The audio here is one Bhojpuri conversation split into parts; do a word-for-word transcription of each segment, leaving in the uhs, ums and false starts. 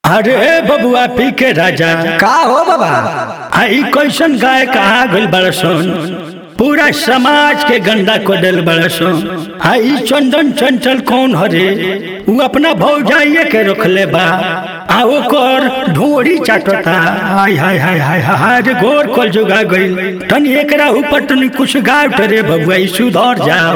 अरे बबुआ पी के राजा का हो बाबा। आई कैसन गाय कहा गल बड़सन, पूरा समाज के गंदा को दिल बड़सन। आई चंदन चंचल कौन हरे, वो अपना भौजाइये के रख ले बा, आ ओकर ढोरी चाटता। हाय हाय हाय हाय हाय रे गोर कल जुगा गई। तनी एकरा ऊपर तनी कुछ गाय रे बबुआ, सुधर जाओ।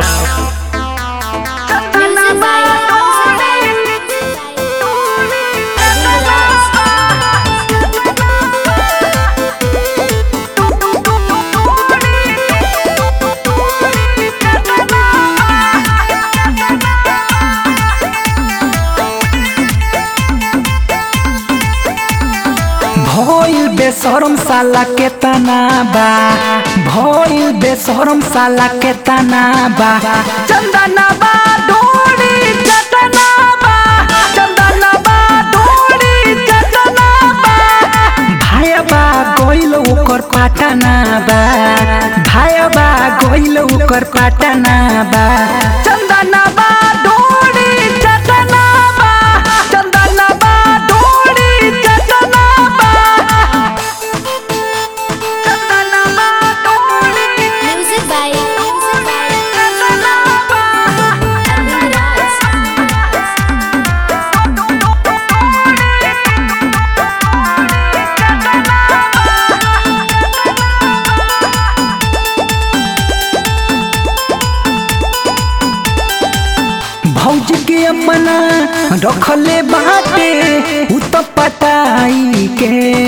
भइल बेशरम साला के तना बा, भइल बेशरम साला के तना बा। चंदना बा ढोरी चटना बा, चंदना बा ढोरी चटना बा। भाई बा गोइल ओकर पाटना बा, भाई बा गोइल ओकर पाटना बा। चंदना बा ढोरी चटना बा, चंदना बा ढोरी चटना बा। भौजी के अपना रखले बाटे उ तो पटाई के,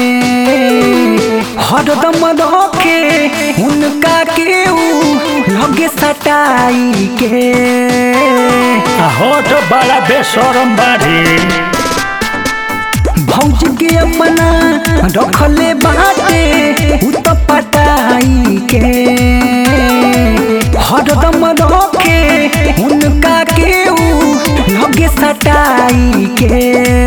हरदम रखे उनका के उ लगे सटाई के। हो तो बड़ा बेशरम बाड़ी। भौजी के अपना रखले बाटे उ तो पटाई के, हरदम रखे उनका के उ लगे सटाई के।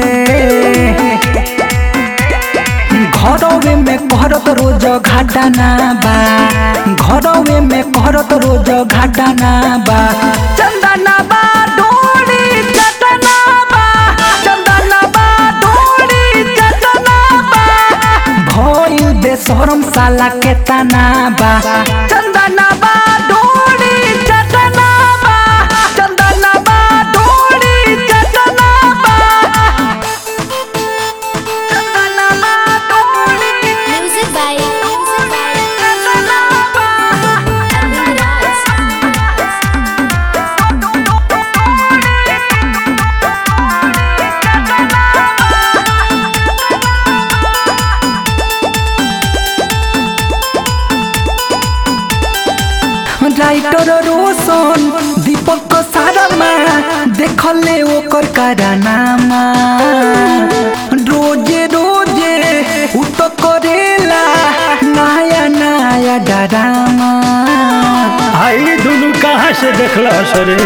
घरवे में करत रोज घाटाना बा, घरवे में करत रोज घाटाना बा। चंदना बा ढोरी चटना बा, चंदना बा ढोरी चटना बा। भइल बेशरम साला के तना बा। चंदना बा ढोरी चटना बा, चंदना बा ढोरी चटना बा। चंदना बा ढोरी चटना बा। राइटर रोशन दीपक सारमा देखले ओकर कारनामा। रोजे रोजे उ तो करेला नया नया डरामा। आई दुनू कहाँ से देखला सरे।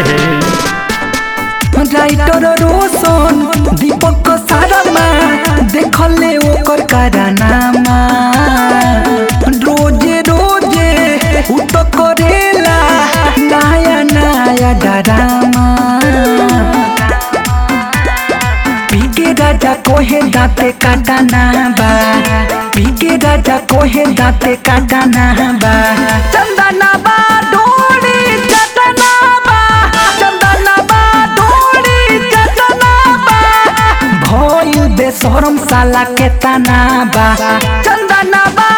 राइटर रोशन दीपक सारमा देखले ओकर कारनामा। रोजे रोजे उ तो करेला नया नया डरामा। पीके राजा कोहे दाते काटना बा, पीके राजा कोहे दाते काटना बा। चंदना बा ढोरी चटना बा, चंदना बा ढोरी चटना बा। भइल बेशरम साला के तना बा। चंदना बा